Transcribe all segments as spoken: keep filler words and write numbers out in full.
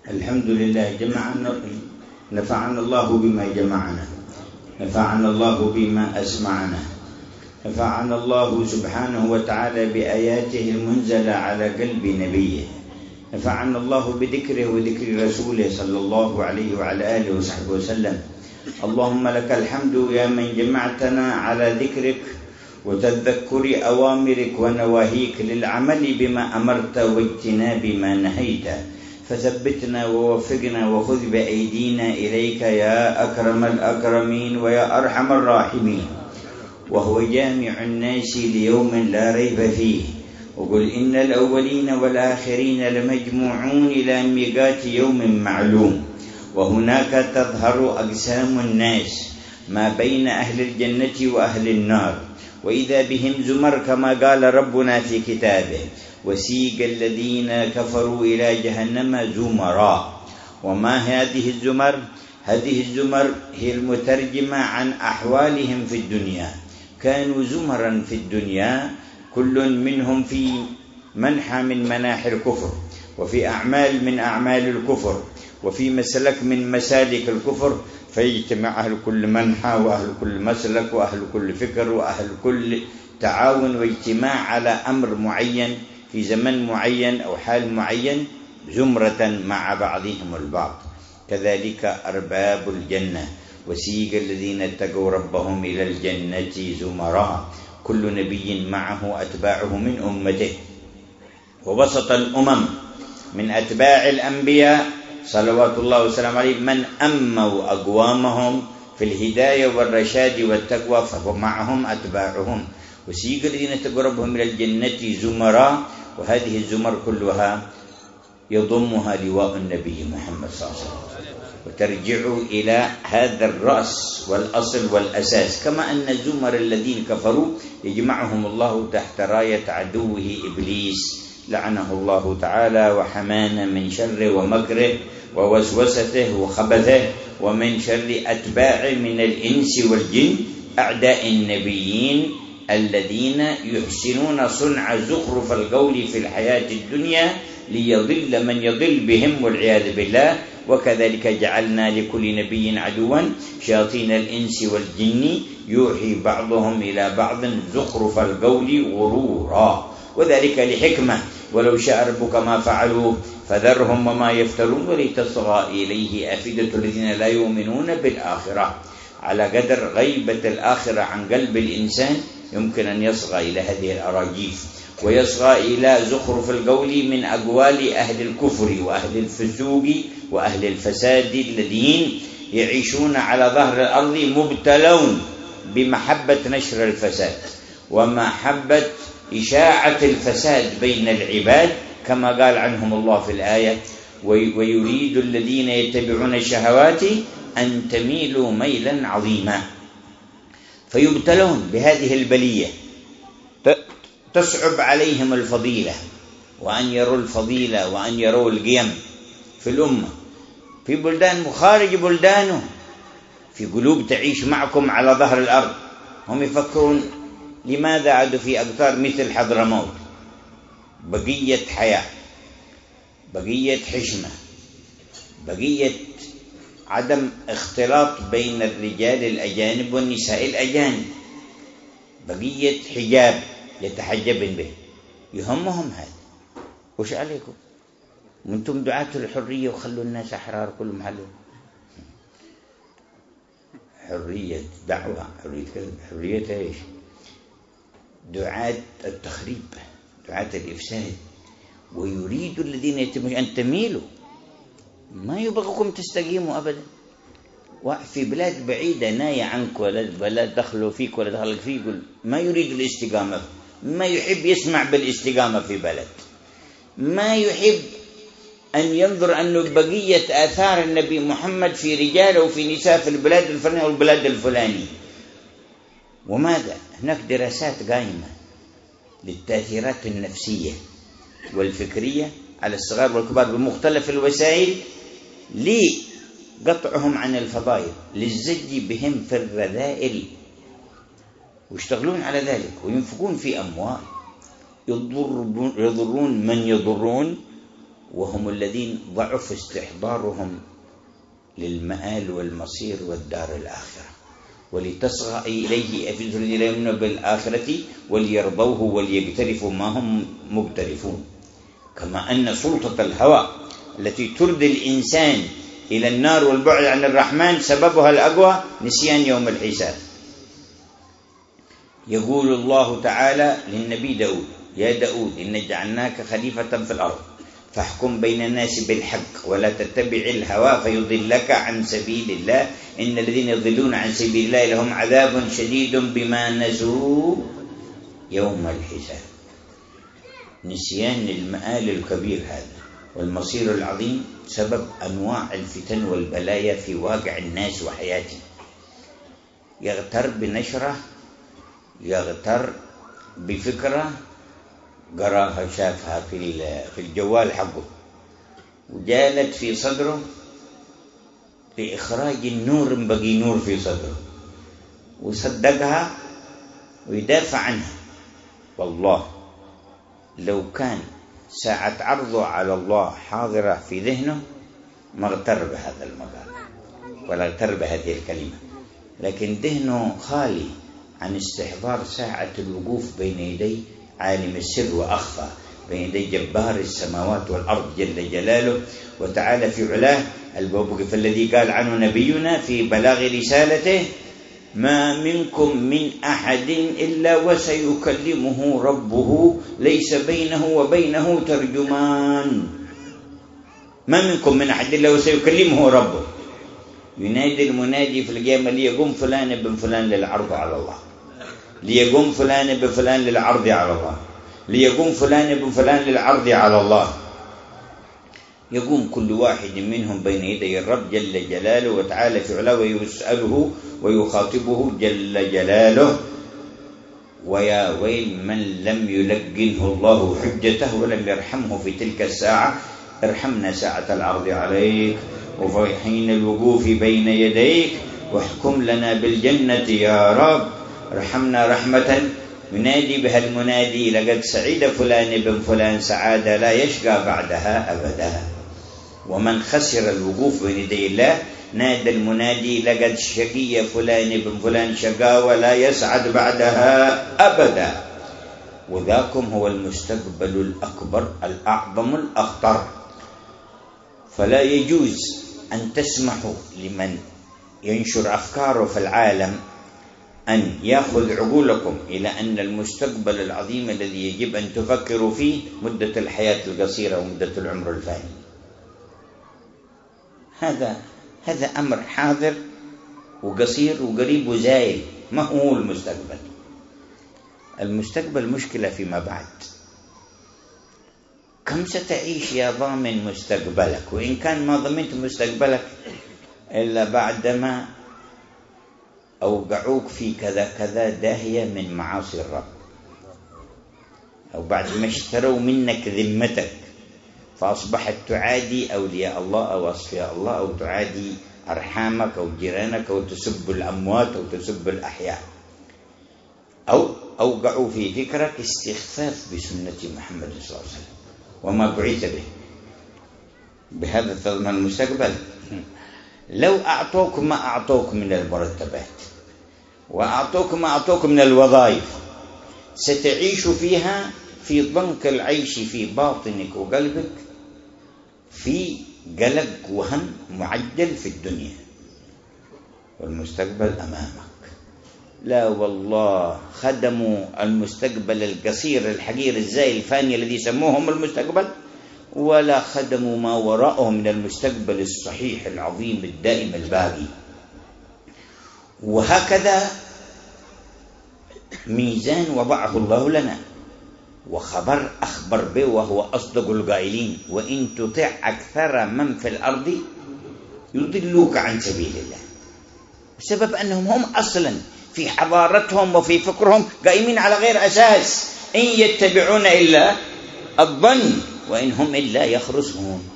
الحمد لله جمعنا، نفعنا الله بما جمعنا، نفعنا الله بما أسمعنا، نفعنا الله سبحانه وتعالى بآياته المنزلة على قلب نبيه، نفعنا الله بذكره وذكر رسوله صلى الله عليه وعلى آله وصحبه وسلم. اللهم لك الحمد يا من جمعتنا على ذكرك وتذكر أوامرك ونواهيك للعمل بما أمرت واجتناب ما نهيت، فثبتنا ووفقنا وخذ بأيدينا إليك يا أكرم الأكرمين ويا أرحم الراحمين. وهو جامع الناس ليوم لا ريب فيه، وقل إن الأولين والآخرين لمجموعون إلى ميقات يوم معلوم، وهناك تظهر أقسام الناس ما بين أهل الجنة وأهل النار، وإذا بهم زمر كما قال ربنا في كتابه: وسيق الذين كفروا إلى جهنم زمرا. وما هذه الزمر؟ هذه الزمر هي المترجمة عن أحوالهم في الدنيا. كانوا زمرا في الدنيا، كل منهم في منحى من مناحي الكفر، وفي أعمال من أعمال الكفر، وفي مسلك من مسالك الكفر، فيجتمع أهل كل منحى وأهل كل مسلك وأهل كل فكر وأهل كل تعاون واجتماع على أمر معين في زمن معين أو حال معين زمرة مع بعضهم البعض. كذلك أرباب الجنة: وسيق الذين اتقوا ربهم إلى الجنة زمرا، كل نبي معه أتباعه من أمته. ووسط الأمم من أتباع الأنبياء صلوات الله وسلامه عليه من أموا أقوامهم في الهداية والرشاد والتقوى، فمعهم أتباعهم. وسيق الذين اتقوا ربهم إلى الجنة زمرا، وهذه الزمر كلها يضمها لواء النبي محمد صلى الله عليه وسلم، وترجع إلى هذا الرأس والأصل والأساس. كما أن زمر الذين كفروا يجمعهم الله تحت راية عدوه إبليس لعنه الله تعالى وحمانا من شر ومكره ووسوسته وخبثه، ومن شر أتباع من الإنس والجن أعداء النبيين الذين يحسنون صنع زخرف القول في الحياة الدنيا ليضل من يضل بهم والعياذ بالله. وكذلك جعلنا لكل نبي عدوا شياطين الإنس والجن يوحي بعضهم إلى بعض زخرف القول غرورا، وذلك لحكمة: ولو شاء ربك ما فعلوه فذرهم وما يفترون ولتصغى إليه أفئدة الذين لا يؤمنون بالآخرة. على قدر غيبة الآخرة عن قلب الإنسان يمكن أن يصغى إلى هذه الأراجيف، ويصغى إلى زخرف القول من أقوال أهل الكفر وأهل الفسوق وأهل الفساد الذين يعيشون على ظهر الأرض مبتلون بمحبة نشر الفساد ومحبة إشاعة الفساد بين العباد، كما قال عنهم الله في الآية: ويريد الذين يتبعون الشهوات أن تميلوا ميلا عظيما. فيبتلون بهذه البلية، تصعب عليهم الفضيلة، وأن يروا الفضيلة وأن يروا القيم في الأمة في بلدان مخارج بلدانه، في قلوب تعيش معكم على ظهر الأرض. هم يفكرون لماذا عادوا في أقطار مثل حضرموت؟ بقية حياة، بقية حشمة، بقية عدم اختلاط بين الرجال الأجانب والنساء الأجانب، بقية حجاب يتحجبن به. يهمهم هذا. وش عليكم؟ وانتم دعاة الحرية وخلوا الناس أحرار كل محل. حرية دعوة، حرية كذب، حرية ايش؟ دعاة التخريب، دعاة الإفساد. ويريد الذين يتبعون أن تميلوا، ما يبغوكم تستقيموا أبدا. وفي بلاد بعيدة ناية عنك ولا دخلوا فيك ولا دخلك فيك، ما يريد الاستقامة، ما يحب يسمع بالاستقامة في بلد، ما يحب أن ينظر أن بقية آثار النبي محمد في رجال وفي نساء في البلاد الفلانية والبلاد الفلاني. وماذا؟ هناك دراسات قائمة للتأثيرات النفسية والفكرية على الصغار والكبار بمختلف الوسائل لقطعهم عن الفضائل، للزج بهم في الرذائل، ويشتغلون على ذلك وينفقون في أموال، يضرون من يضرون وهم الذين ضعف استحضارهم للمآل والمصير والدار الآخرة، ولتصغى إليه أفئدة الذين لا يؤمنون بالآخرة وليرضوه وليقترفوا ما هم مقترفون. كما أن سلطة الهوى التي تردي الإنسان إلى النار والبعد عن الرحمن سببها الأقوى نسيان يوم الحساب. يقول الله تعالى للنبي داود: يا داود إن جعلناك خليفة في الأرض فاحكم بين الناس بالحق ولا تتبع الهوى فيضلك عن سبيل الله إن الذين يضلون عن سبيل الله لهم عذاب شديد بما نسوا يوم الحساب. نسيان المآل الكبير هذا والمصير العظيم سبب أنواع الفتن والبلايا في واقع الناس وحياته. يغتر بنشرة، يغتر بفكرة قراها شافها في في الجوال حقه وجالت في صدره لإخراج النور، بقي نور في صدره وصدقها ويدافع عنها. والله لو كان ساعة عرضه على الله حاضرة في ذهنه ما اغتر بهذا المقام ولا اغتر بهذه الكلمة، لكن ذهنه خالي عن استحضار ساعة الوقوف بين يدي عالم السر وأخفى، بين يدي جبار السماوات والأرض جل جلاله وتعالى في علاه. الموقف الذي قال عنه نبينا في بلاغ رسالته: ما منكم من أحد إلا وسيكلمه ربه ليس بينه وبينه ترجمان. ما منكم من أحد إلا وسيكلمه ربه. ينادي المنادي في القيامة: ليقوم فلان بن فلان للعرض على الله، ليقوم فلان بن فلان للعرض على الله، ليقوم فلان بن فلان للعرض على الله. يقوم كل واحد منهم بين يدي الرب جل جلاله وتعالى في علاه ويسأله ويخاطبه جل جلاله. ويا ويل من لم يلقنه الله حجته ولم يرحمه في تلك الساعة. ارحمنا ساعة العرض عليك وفي حين الوقوف بين يديك، واحكم لنا بالجنة يا رب. ارحمنا رحمة ينادي بها المنادي: لقد سعيد فلان بن فلان سعادة لا يشقى بعدها أبدا. ومن خسر الوقوف بين يدي الله نادى المنادي: لقد شقي فلان بن فلان شقاوة لا يسعد بعدها أبدا. وذاكم هو المستقبل الأكبر الأعظم الأخطر. فلا يجوز أن تسمحوا لمن ينشر أفكاره في العالم أن يأخذ عقولكم إلى أن المستقبل العظيم الذي يجب أن تفكروا فيه مدة الحياة القصيرة ومدة العمر الفاني. هذا هذا أمر حاضر وقصير وقريب وزايل، ما هو المستقبل. المستقبل مشكلة فيما بعد. كم ستعيش يا ضامن مستقبلك؟ وإن كان ما ضمنت مستقبلك إلا بعدما أوقعوك في كذا كذا داهية من معاصي الرب، أو بعد ما اشتروا منك ذمتك فأصبحت تعادي أولياء الله أو أصفياء الله، أو تعادي أرحامك أو جيرانك، أو تسب الأموات أو تسب الأحياء، أو أوقعوا في فكرك استخفاف بسنة محمد صلى الله عليه وسلم وما بعث به. بهذا تضمن المستقبل. لو أعطوك ما أعطوك من المرتبات وأعطوك ما أعطوك من الوظائف ستعيش فيها في ضنك العيش في باطنك وقلبك في قلق وهم معجل في الدنيا، والمستقبل أمامك. لا والله، خدموا المستقبل القصير الحقير الزائل الفاني الذي سموهم المستقبل، ولا خدموا ما وراءه من المستقبل الصحيح العظيم الدائم الباقي. وهكذا ميزان وضعه الله لنا، وخبر أخبر به وهو أصدق القائلين: وإن تطع أكثر من في الأرض يضلوك عن سبيل الله. بسبب أنهم هم أصلا في حضارتهم وفي فكرهم قائمين على غير أساس، إن يتبعون إلا الظن وإن هم إلا يخرصون.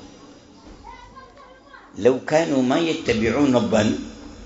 لو كانوا ما يتبعون الظن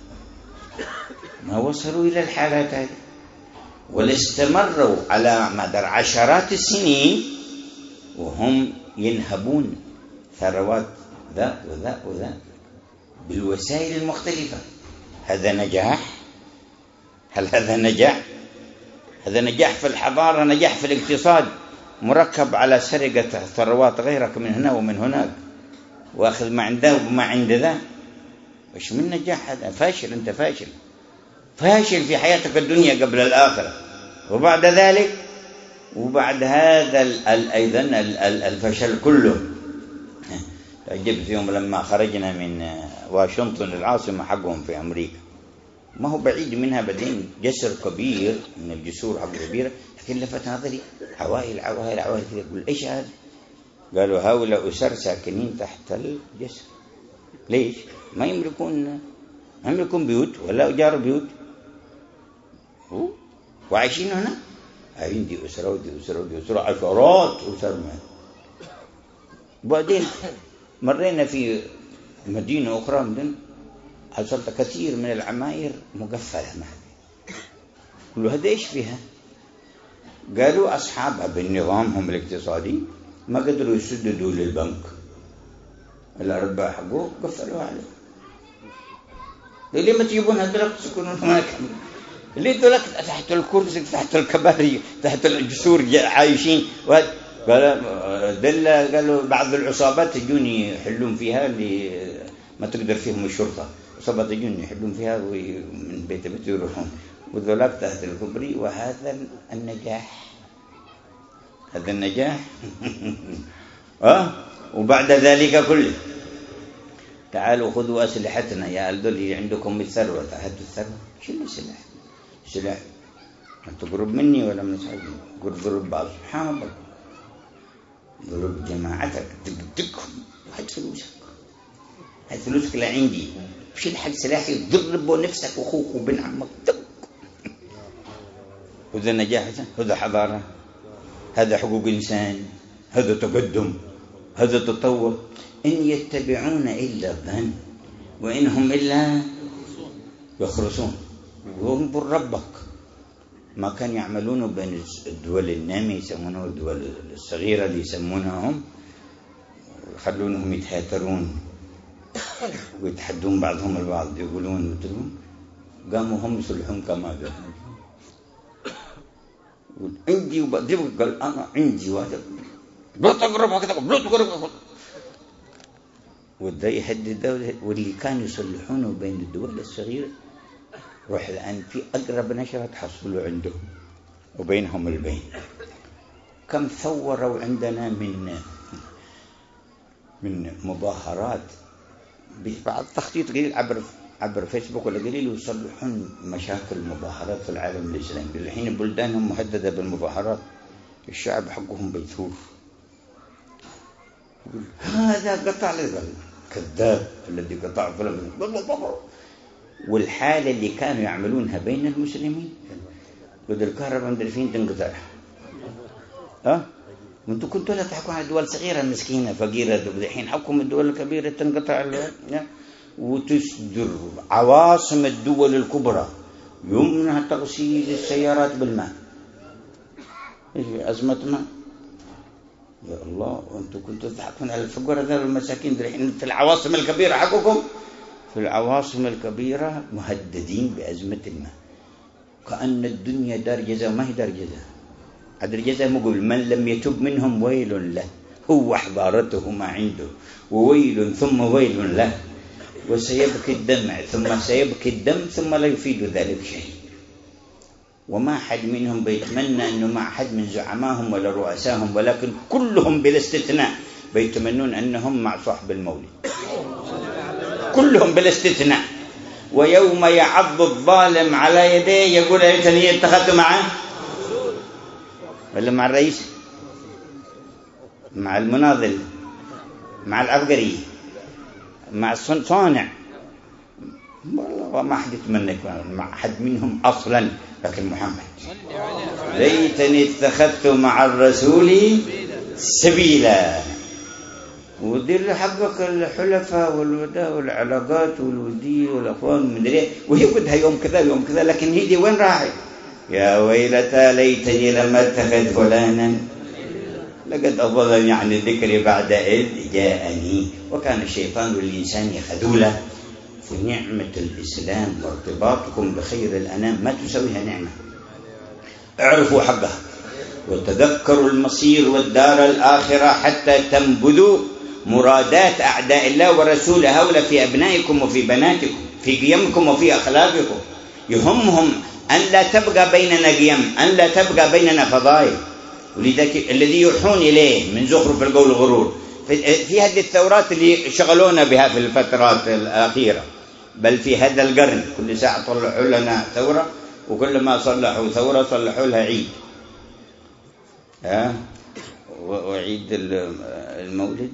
ما وصلوا إلى الحالات هذه، ولاستمروا على مدار عشرات السنين وهم ينهبون ثروات ذا وذا وذا بالوسائل المختلفة. هذا نجاح؟ هل هذا نجاح؟ هذا نجاح في الحضارة، نجاح في الاقتصاد، مركب على سرقة ثروات غيرك من هنا ومن هناك، وأخذ ما عنده وما عند ذا. وش من نجاح هذا؟ فاشل، أنت فاشل، فاشل في حياتك الدنيا قبل الآخرة. وبعد ذلك وبعد هذا أيضا الفشل كله، تعجبت يوم لما خرجنا من واشنطن العاصمة حقهم في أمريكا، ما هو بعيد منها، بعدين جسر كبير من الجسور حق كبيرة، لكن لفت نظري عوائل عوائل عوائل كذا. أقول إيش هذا؟ قالوا هؤلاء أسر ساكنين تحت الجسر. ليش؟ ما يملكون ما يملكون بيوت ولا أجار بيوت، وعايشين هنا. عندي أسرة ودي أسرة ودي أسرة، عشرات أسر. وبعدين مرينا في مدينة أخرى، مدن حصلت كثير من العماير مقفلة معي. قالوا هذا إيش فيها؟ قالوا أصحابها بنظامهم الاقتصادي ما قدروا يسددوا للبنك الأرباح حقوق، قفلوا عليه. ليه ما تجيبون هذول تسكنون هناك؟ ليه دولك تحت الكرسي تحت الكباري تحت الجسور عايشين؟ قال دل قالوا بعض العصابات يجون يحلون فيها اللي ما تقدر فيهم الشرطة، عصابات يجون يحلون فيها ومن بيت بيت يروحون، وذولاك تحت الكبري. وهذا النجاح، هذا النجاح. أه وبعد ذلك كله تعالوا خذوا أسلحتنا يا الذي عندكم الثروة، هاتوا الثروة. شو السلاح؟ سلاح ما تقرب مني ولا من صاحبي، قرب بعض. سبحان الله، ضرب جماعتك تقدقهم، هات فلوسك، هات فلوسك لعندي، شيل حق سلاحي، ضربوا نفسك واخوك وبن عمك. هذا نجاح، هذا حضارة، هذا حقوق إنسان، هذا تقدم، هذا تطور. إن يتبعون إلا الظن وإنهم إلا يخرصون. وانظر ربك ما كان يعملونه بين الدول النامية يسمونه الدول الصغيرة اللي يسمونهم، يخلونهم يتهاترون ويتحدون بعضهم البعض، يقولون وتقولون قاموا هم يصلحون كما قال عندي وبضربك. قال أنا عندي واحد لا تقرب هكذا، لا تقرب. وده يهدد ده. واللي كانوا يصلحونه بين الدول الصغيرة روح الآن في أقرب نشرة تحصلوا عندهم وبينهم البين. كم ثوروا عندنا من من مظاهرات بعد تخطيط قليل عبر عبر فيسبوك ولا قليل، يصلحون مشاكل المظاهرات في العالم الإسلامي. الحين بلدانهم مهددة بالمظاهرات، الشعب حقهم بيثور. يقول هذا قطع لي، كذاب الذي قطع فلان. والحالة اللي كانوا يعملونها بين المسلمين، بدل الكهرباء عند الفين تنقطع. ها وانتم كنتوا لا تحكوا عن دول صغيرة مسكينة فقيرة، الحين حكم الدول الكبيرة تنقطع وتصدر عواصم الدول الكبرى يمنع تغسيل السيارات بالماء. ايش أزمة ماء؟ يا الله، وانتم كنتوا تحكون على الفقراء ذول المساكين، الحين في العواصم الكبيرة حقكم في العواصم الكبيرة مهددين بأزمة الماء. كأن الدنيا دار جزاء، ما هي دار جزاء. هذا الجزاء مقول من لم يتب منهم ويل له، هو حضارته ما عنده، وويل ثم ويل له، وسيبكي الدمع ثم سيبكي الدم ثم لا يفيد ذلك شيء. وما حد منهم بيتمنى أنه مع حد من زعمائهم ولا رؤسائهم، ولكن كلهم بلا استثناء بيتمنون أنهم مع صاحب المولد، كلهم بلا استثناء. ويوم يعض الظالم على يديه يقول ليتني اتخذت معه، ولا مع الرئيس، مع المناضل، مع العبقري، مع الصانع. والله ما حد يتمنى مع حد منهم أصلا، لكن محمد ليتني اتخذت مع الرسول سبيلا. ودير حقك الحلفاء والوداء والعلاقات والودية والأخوان من دريه، وهي بدها يوم كذا يوم كذا، لكن هي دي وين راحت؟ يا ويلتى ليتني لم اتخذ فلانا لقد أضلني عن الذكر بعد إذ جاءني. وكان الشيطان للإنسان خذولا. في نعمة الإسلام وارتباطكم بخير الأنام ما تسويها نعمة. اعرفوا حقها وتذكروا المصير والدار الآخرة حتى تنبذوا مرادات أعداء الله ورسوله هؤلاء في أبنائكم وفي بناتكم، في قيمكم وفي أخلاقكم. يهمهم أن لا تبقى بيننا قيم، أن لا تبقى بيننا فضائل. ولذلك الذي يوحون إليه من زخرف القول غرور في هذه الثورات اللي شغلونا بها في الفترات الأخيرة، بل في هذا القرن كل ساعة طلعوا لنا ثورة، وكل ما صلحوا ثورة صلحوا لها عيد. ها وعيد المولد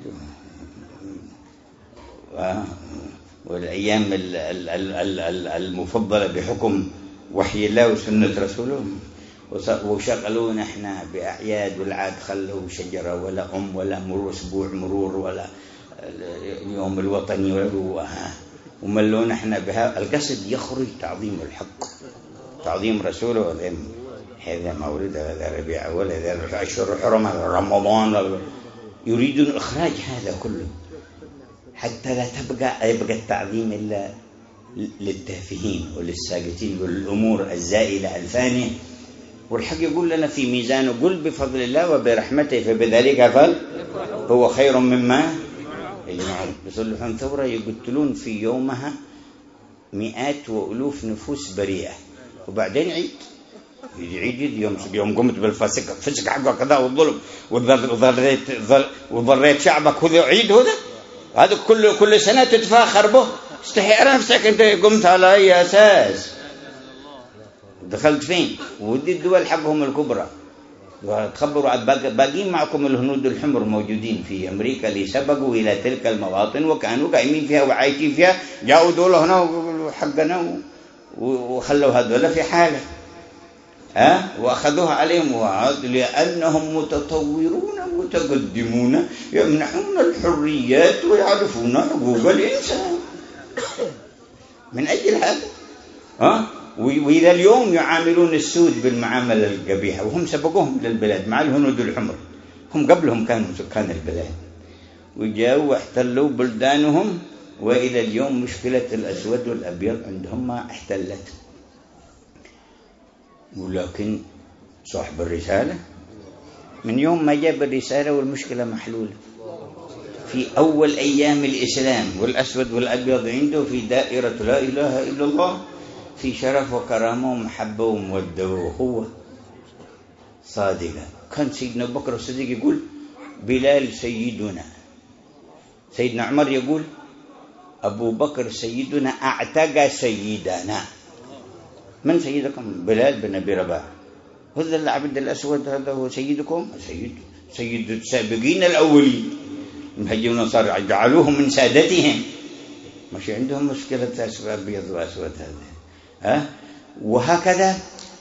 والأيام المفضلة بحكم وحي الله وسنة رسوله، وشغلونا احنا بأعياد والعاد خلوا شجرة ولا أم ولا مرور أسبوع مرور ولا اليوم الوطني ولا، وملونا احنا بها. القصد يخرج تعظيم الحق، تعظيم رسوله. هذا مولد، هذا ربيع أول، هذا أشهر الحرم، هذا رمضان. يريدون إخراج هذا كله حتى لا تبقى يبقى التعظيم إلا للتافهين وللساقطين والأمور الزائلة الفانية. والحق يقول لنا في ميزانه قل بفضل الله وبرحمته فبذلك فل هو خير مما يجمعون. يصلحون ثورة يقتلون في يومها مئات وألوف نفوس بريئة، وبعدين عيد يعيد يوم يوم قمت بالفسق فسق حقه كذا والظلم وضريت وضريت شعبك، هذا عيد، هذا هذا كل كل سنة تتفاخر به. استحي نفسك أنت قمت على أي أساس؟ دخلت فين؟ ودي الدول حقهم الكبرى وتخبروا باقين معكم الهنود الحمر موجودين في أمريكا اللي سبقوا إلى تلك المواطن وكانوا قايمين فيها وعايشين فيها، جاءوا دول هنا وحقنا وخلوا هذول في حاله، ها وأخذوها عليهم وعاد لأنهم متطورون متقدمون يمنحون الحريات ويعرفون حقوق الإنسان. من أجل هذا ها وإلى اليوم يعاملون السود بالمعاملة القبيحة، وهم سبقوهم للبلاد مع الهنود الحمر، هم قبلهم كانوا سكان البلاد وجاءوا واحتلوا بلدانهم، وإلى اليوم مشكلة الأسود والأبيض عندهم ما احتلت. ولكن صاحب الرسالة من يوم ما جاب الرسالة والمشكلة محلولة في أول أيام الإسلام، والأسود والأبيض عنده في دائرة لا إله إلا الله، في شرف وكرامة ومحبة ومودة وأخوة صادقة. كان سيدنا أبو بكر الصديق يقول بلال سيدنا، سيدنا عمر يقول أبو بكر سيدنا أعتق سيدنا. من سيدكم؟ بلال بن أبي رباح. هذا العبد الأسود هذا هو سيدكم؟ سيد سيد السابقين الأولين. المهجرون الأنصار جعلوهم من سادتهم، مش عندهم مشكلة أبيض وأسود هذا. ها وهكذا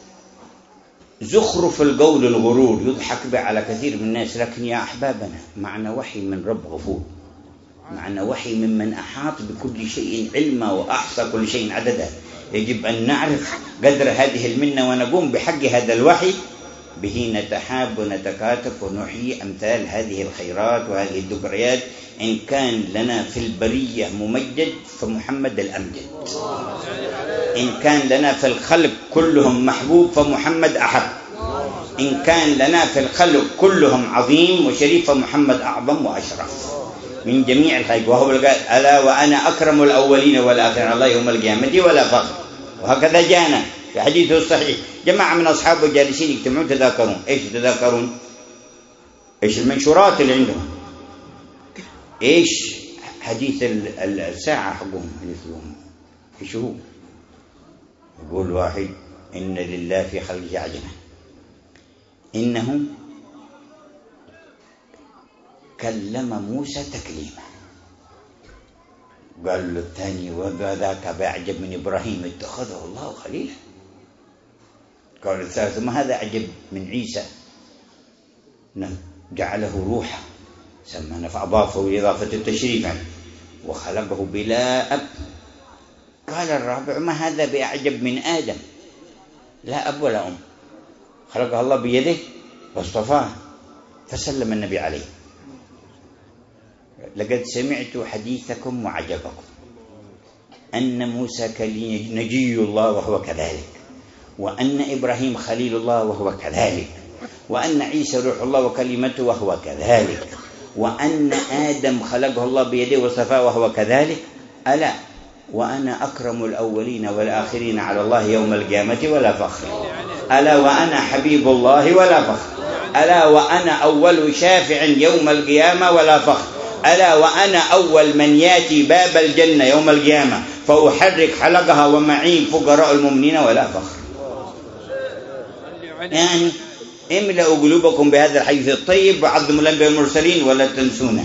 زخرف القول الغرور يضحك به على كثير من الناس. لكن يا أحبابنا معنا وحي من رب غفور، معنا وحي ممن أحاط بكل شيء علما وأحصى كل شيء عددا. يجب أن نعرف قدر هذه المنة ونقوم بحق هذا الوحي، به نتحاب ونتكاتف ونحيي أمثال هذه الخيرات وهذه الذكريات. إن كان لنا في البرية ممجد فمحمد الأمجد، إن كان لنا في الخلق كلهم محبوب فمحمد أحب، إن كان لنا في الخلق كلهم عظيم وشريف فمحمد أعظم وأشرف من جميع الخلق. وهو ألا وأنا أكرم الأولين والآخرين الله يوم القيامة ولا فخر. وهكذا جاءنا في حديثه الصحيح جماعة من أصحابه جالسين يجتمعون تذاكرون. إيش يتذاكرون؟ إيش المنشورات اللي عندهم؟ إيش حديث الساعة حقهم مثلهم؟ إيش هو؟ يقول واحد إن لله في خلقه عجبا إنه كلم موسى تكليما. قال له الثاني وذاك بأعجب من إبراهيم اتخذه الله خليلا. قال الثالث ما هذا أعجب من عيسى جعله روحا سمى فأضافه إضافة التشريف وخلقه بلا أب. قال الرابع ما هذا بأعجب من آدم لا أب ولا أم خلقه الله بيده واصطفاه فسلم النبي عليه: لقد سمعت حديثكم وعجبكم أن موسى نجي الله وهو كذلك، وأن إبراهيم خليل الله وهو كذلك، وأن عيسى روح الله وكلمته وهو كذلك، وأن آدم خلقه الله بيده وصفاه وهو كذلك. ألا وأنا أكرم الأولين والآخرين على الله يوم القيامة ولا فخر. ألا وأنا حبيب الله ولا فخر. ألا وأنا أول شافع يوم القيامة ولا فخر. ألا وأنا أول من يأتي باب الجنة يوم القيامة فأحرك حلقها ومعي فقراء المؤمنين ولا فخر. يعني املأوا قلوبكم بهذا الحديث الطيب وعظموا الأنبياء والمرسلين ولا تنسونه.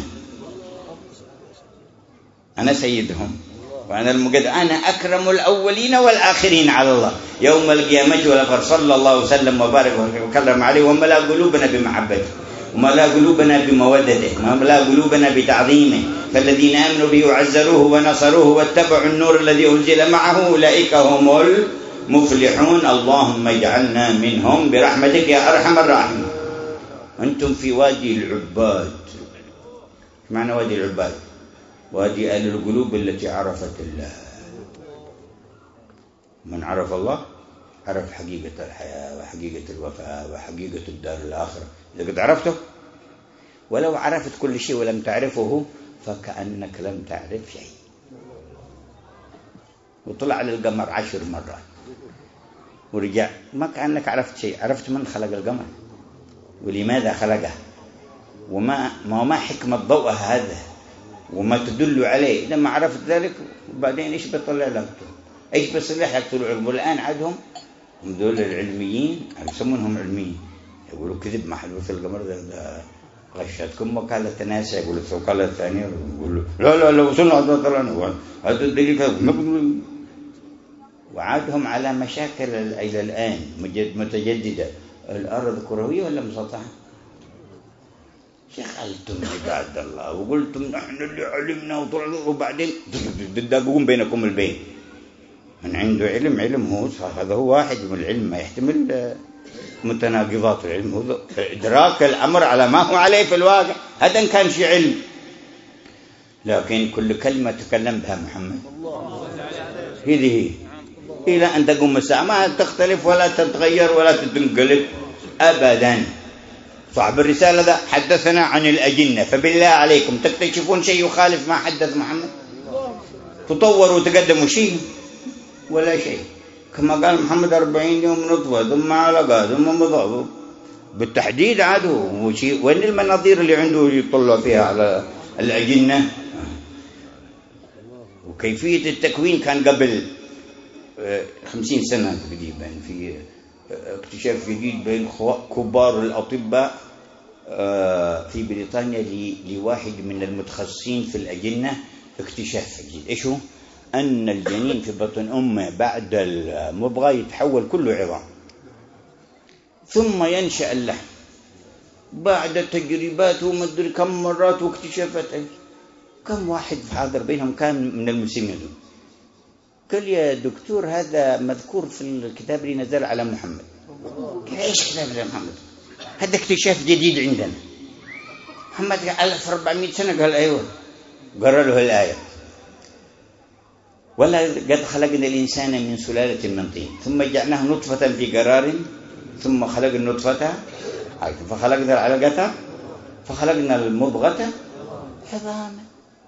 أنا سيدهم وأنا المقدم، أنا أكرم الأولين والآخرين على الله يوم القيامة ولا فخر. صلى الله وسلم وبارك وكرم عليه وملأ قلوبنا بمحبته وملأ قلوبنا بمودته وملأ قلوبنا بتعظيمه. فالذين آمنوا به وعزروه ونصروه واتبعوا النور الذي أنزل معه أولئك هم المفلحون. اللهم اجعلنا منهم برحمتك يا أرحم الراحمين. أنتم في وادي العباد. معنى وادي العباد؟ وادي أهل القلوب التي عرفت الله. من عرف الله عرف حقيقة الحياة وحقيقة الوفاة وحقيقة الدار الآخرة. إذا قد عرفته، ولو عرفت كل شيء ولم تعرفه فكأنك لم تعرف شيء. وطلع على القمر عشر مرات ورجع، ما كأنك عرفت شيء. عرفت من خلق القمر ولماذا خلقه وما ما, ما حكمة ضوءه هذا وما تدل عليه. لما عرفت ذلك وبعدين إيش بيطلع لك؟ إيش بيصلح لك طلوع القمر؟ الآن عندهم دول العلميين يسمونهم علميين يقولوا كذب ما حلو في القمر ده, ده غشتكم وكالة ناسا. يقولوا وكالة ثانية يقولوا لا لا لا وصلنا هذا طلعنا هذا الدليل. وعادهم على مشاكل إلى الآن متجددة. الأرض كروية ولا مسطحة؟ شغلتم عباد الله وقلتم نحن اللي علمنا وطلعنا وبعدين تدقون بينكم البين. من عنده علم علم هو هذا هو واحد من العلم ما يحتمل متناقضات. العلم هو إدراك الأمر على ما هو عليه في الواقع. هذا إن كان شيء علم. لكن كل كلمة تكلم بها محمد هذه إلى أن تقوم الساعة ما تختلف ولا تتغير ولا تنقلب أبدا. صاحب الرسالة ذا حدثنا عن الأجنة، فبالله عليكم تكتشفون شيء يخالف ما حدث محمد؟ تطوروا وتقدموا شيء ولا شيء. كما قال محمد أربعين يوم نطفة ثم علقة ثم مضغة بالتحديد. عاده شيء. وين المناظير اللي عنده يطلع فيها على الأجنة؟ وكيفية التكوين كان قبل خمسين سنة تقريبا في اكتشاف جديد بين كبار الأطباء في بريطانيا لواحد من المتخصصين في الأجنة اكتشاف جديد. إيش هو؟ أن الجنين في بطن أمه بعد المبغى يتحول كله عظام ثم ينشأ اللحم بعد تجربات وما أدري كم مرات واكتشافات. كم واحد حاضر بينهم كان من المسلمين. قال يا دكتور هذا مذكور في الكتاب اللي نزل على محمد. قال ايش كتاب على محمد؟ هذا اكتشاف جديد عندنا. محمد قال ألف وأربعمائة سنة. قال ايوه. قرأ له الآية ولا قد خلقنا الإنسان من سلالة من طين ثم جعلناه نطفة في قرار ثم خلق النطفة فخلقنا العلقة فخلقنا المضغة عظاما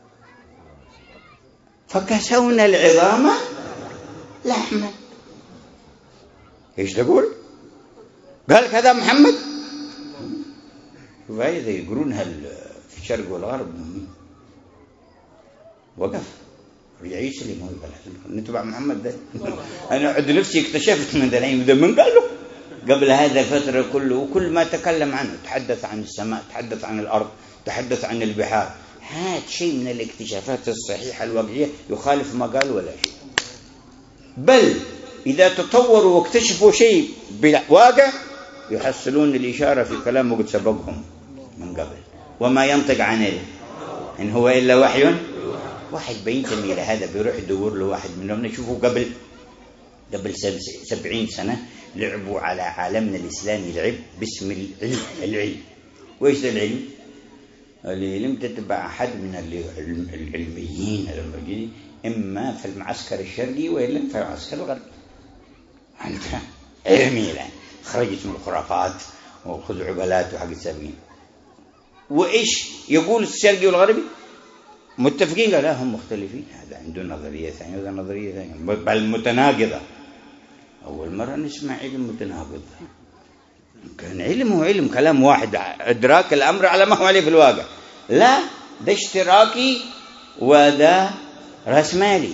فكسونا العظام لحما. ايش تقول؟ قال كذا محمد. وهذا يقولونها في الشرق والغرب. وقف رجع يسلم ويقول نتبع محمد ده. انا عد نفسي اكتشفت من ذلك من قال له قبل هذا الفترة كله. وكل ما تكلم عنه تحدث عن السماء، تحدث عن الأرض، تحدث عن البحار. هذا شيء من الاكتشافات الصحيحة الواقعية يخالف ما قال ولا شيء. بل إذا تطوروا واكتشفوا شيء بالواقع يحصلون الإشارة في كلام وقد سبقهم من قبل. وما ينطق عن إن هو إلا وحي. واحد بينتمي إلى هذا بيروح يدور له واحد منهم. نشوفه قبل قبل سبعين سنة لعبوا على عالمنا الإسلامي لعب باسم العلم. العلم وإيش العلم؟ العلم تتبع أحد من العلميين الموجودين إما في المعسكر الشرقي وإلا في المعسكر الغربي. أنت علمي الآن خرجت من الخرافات وخزعبلات وحق السابقين. وإيش يقول الشرقي والغربي؟ متفقين؟ قال لا هم مختلفين، هذا عنده نظرية ثانية وهذا نظرية ثانية بل متناقضة. أول مرة نسمع علم متناقض. كان علمه علم كلام واحد، إدراك الأمر على ما هو عليه في الواقع. لا، ده اشتراكي وده رأسمالي،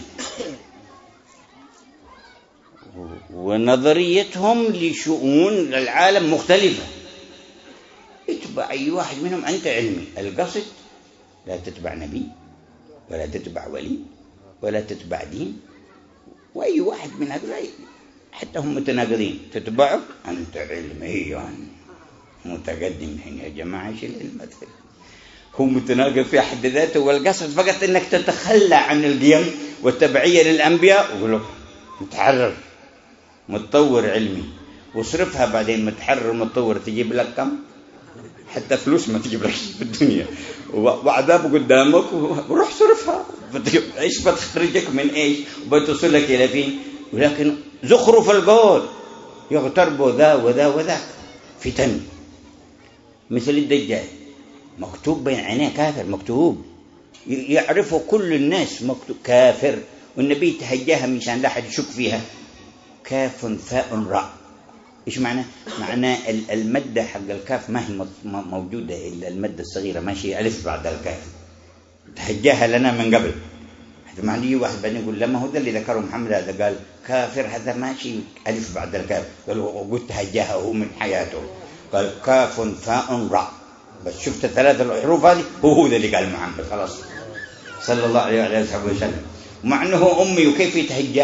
ونظريتهم لشؤون العالم مختلفة. اتبع أي واحد منهم أنت علمي. القصد لا تتبع نبي ولا تتبع ولي ولا تتبع دين، وأي واحد من هؤلاء حتى هم متناقضين تتبعه أنت علميا متقدم. يا جماعة ايش العلم؟ هو متناقض في حد ذاته، والقصد فقط أنك تتخلى عن القيم والتبعية للأنبياء ويقول لك متحرر متطور علمي، وصرفها بعدين متحرر متطور تجيب لك كم؟ حتى فلوس ما تجيب لك في الدنيا، وعذاب قدامك وروح صرفها. ايش بتخرجك من ايش وبتصلك الى فين؟ ولكن زخرف القول يغترب ذا وذا وذاك فتن. مثل الدجال مكتوب بين عينيه كافر، مكتوب يعرفه كل الناس، مكتوب كافر، والنبي تهجاها مشان لا حد يشك فيها. كاف فاء راء. ايش معنى؟ معناه المادة حق الكاف ما هي موجودة إلا المادة الصغيرة ماشي ألف بعد الكاف، تهجاها لنا من قبل. هذا معنى واحد بعدين يقول لما هو ده اللي ذكره محمد، هذا قال كافر هذا ماشي ألف بعد الكاف، قالوا قلت تهجاها هو من حياته، قال كاف فاء راء. بس شفت الثلاث الحروف هذه هو هو ده اللي قال محمد خلاص صلى الله عليه وعلى آله وسلم. مع أنه أمي وكيف يتهجى؟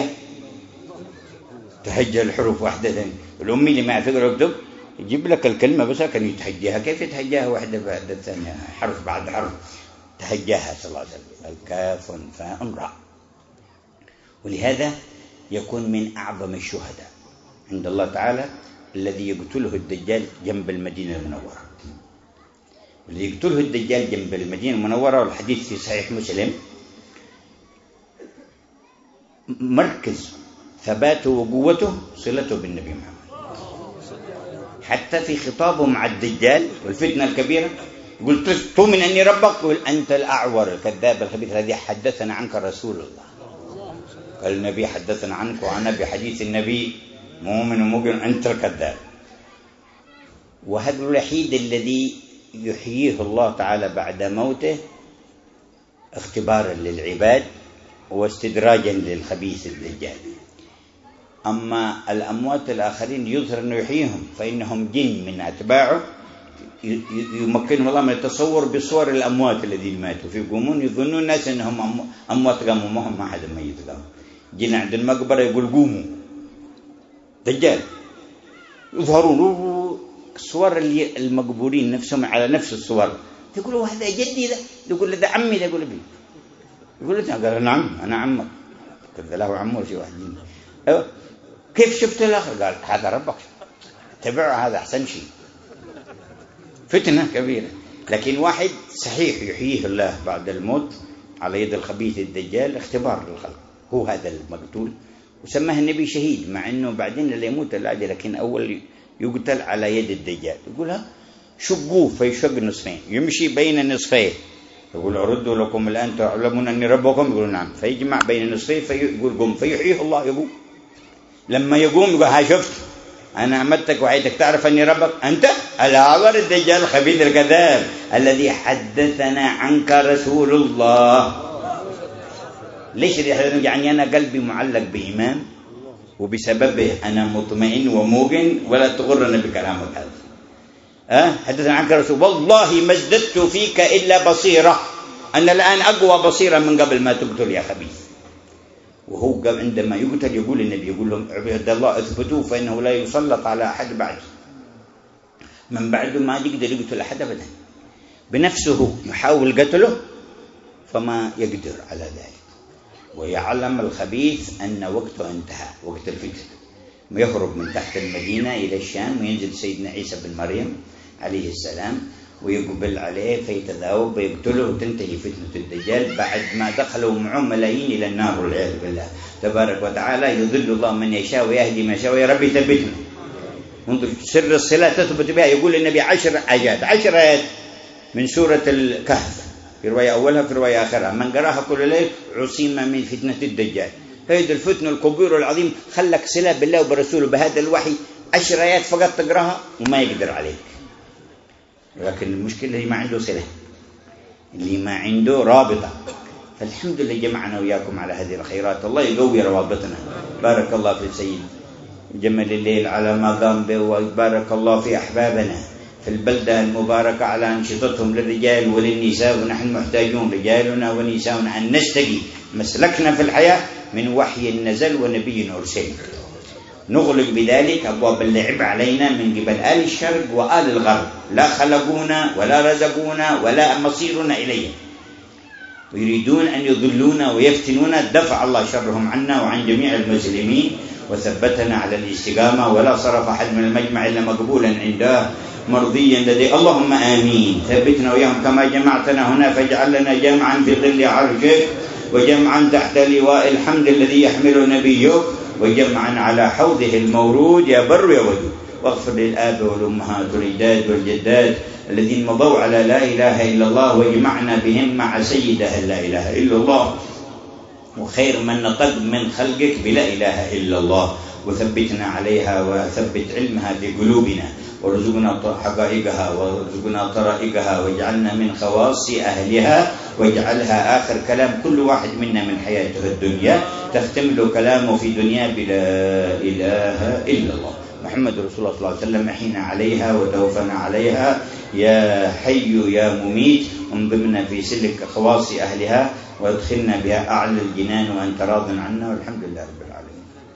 تهجى الحروف واحدة ثانية. الأمي اللي ما يعرف يقرأ ويكتب يجيب لك الكلمة بس كان يتهجاها. كيف يتهجاها واحدة بعد الثانية حرف بعد حرف؟ تهجاها صلى الله عليه وسلم. الكاف فاء راء. ولهذا يكون من أعظم الشهداء عند الله تعالى الذي يقتله الدجال جنب المدينة المنورة. الذي يقتله الدجال جنب المدينة المنورة، والحديث في صحيح مسلم، مركز ثباته وقوته صلته بالنبي محمد. حتى في خطابه مع الدجال والفتنة الكبيرة يقول تؤمن أني ربك؟ يقول أنت الأعور الكذاب الخبيث الذي حدثنا عنك رسول الله. قال النبي حدثنا عنك وأنا بحديث النبي مؤمن ومؤمن، أنت الكذاب. وهذا الوحيد الذي يحييه الله تعالى بعد موته اختبارا للعباد واستدراجا للخبيث الدجال. أما الأموات الآخرين يظهر أنه يحييهم، فإنهم جن من أتباعه يمكنهم الله من التصور بصور الأموات الذين ماتوا، فيقومون يظنون الناس أنهم أموات قاموا، ما هم ما حدا ميت قام. جن عند المقبرة يقول قوموا، دجال. يظهرون صور المقبورين نفسهم على نفس الصور، يقولوا هذا جدي، ده يقول ده عمي، ده يقول بي، يقول له قال نعم أنا عمك، كذا له عمه شيء واحد. أيوه كيف شفت الآخر؟ قال هذا ربك تبعه، هذا أحسن شيء. فتنة كبيرة. لكن واحد صحيح يحييه الله بعد الموت على يد الخبيث الدجال اختبار للخلق، هو هذا المقتول، وسماه النبي شهيد، مع أنه بعدين اللي يموت العادي، لكن أول يقتل على يد الدجال. يقولها شقوه فيشق نصفين، يمشي بين النصفين، يقول أردوا لكم الآن تعلمون أني ربكم، يقول نعم، فيجمع بين النصفين فيقول قم، فيحييه الله يقوم. لما يقوم يقول ها شفت أنا عمدتك وحيتك تعرف أني ربك، أنت الأعور الدجال الخبيث الكذاب الذي حدثنا عنك رسول الله. ليش يعني أنا قلبي معلق بإمام وبسببه أنا مطمئن وموقن، ولا تغرنا بكلامك هذا. أه؟ حدثنا عنك رسول، والله ما ازددت فيك إلا بصيرة، أنا الآن أقوى بصيرة من قبل ما تقتل يا خبيث. وهو عندما يقتل يقول النبي، يقول لهم عباد الله اثبتوا فإنه لا يسلط على أحد بعد، من بعده ما يقدر يقتل أحد أبدا، بنفسه يحاول قتله فما يقدر على ذلك. ويعلم الخبيث أن وقته انتهى، وقت الفتنة، يهرب من تحت المدينة إلى الشام، وينزل سيدنا عيسى بن مريم عليه السلام، ويقبل عليه فيتذاوب ويقتله وتنتهي فتنة الدجال بعد ما دخلوا معه ملايين إلى النار والعياذ بالله تبارك وتعالى. يضل الله من يشاء ويهدي من يشاء، ويا رب ثبتنا. انظر سر الصلاة تثبت بها. يقول النبي عشر آيات عشر آيات من سورة الكهف، في رواية أولها في رواية آخرها، من قراها كل ليل عصم من فتنة الدجال. هذه الفتنة الكبير والعظيم خلك صلة بالله وبرسوله بهذا الوحي، عشر آيات فقط تقراها وما يقدر عليك. لكن المشكلة اللي ما عنده صلة، اللي ما عنده رابطة. فالحمد لله جمعنا وياكم على هذه الخيرات، الله يقوي روابطنا. بارك الله في السيد جمل الليل على ما قام به، وبارك الله في أحبابنا في البلدة المباركة على أنشطتهم للرجال وللنساء. ونحن محتاجون رجالنا ونساؤنا أن نستقي مسلكنا في الحياة من وحي نزل ونبي أرسل، نغلق بذلك أبواب اللعب علينا من قبل آل الشرق وآل الغرب. لا خلقونا ولا رزقونا ولا مصيرنا إليه، ويريدون أن يضلونا ويفتنونا. دفع الله شرهم عنا وعن جميع المسلمين وثبتنا على الاستقامة، ولا صرف أحد من المجمع إلا مقبولا عنده مرضيا لديه. اللهم آمين. ثبتنا وياهم كما جمعتنا هنا، فاجعل لنا جمعا في ظل عرشك، وجمعا تحت لواء الحمد الذي يحمله نبيك، وجمعا على حوضه المورود يا بر يا ودود. واغفر للآب والأمهات والأجداد والجدات الذين مضوا على لا إله إلا الله، واجمعنا بهم مع سيدها لا إله إلا الله، وخير من نطق من خلقك بلا إله إلا الله، وثبتنا عليها وثبت علمها في قلوبنا، وارزقنا حقائقها وارزقنا طرائقها، واجعلنا من خواص أهلها، واجعلها آخر كلام كل واحد منا من حياته الدنيا، تختم له كلامه في دنيا بلا إله إلا الله. محمد رسول الله صلى الله عليه وسلم. احينا عليها وتوفنا عليها يا حي يا مميت، انضمنا في سلك خواص أهلها، وادخلنا بها أعلى الجنان وأنت راض عنا، والحمد لله رب العالمين.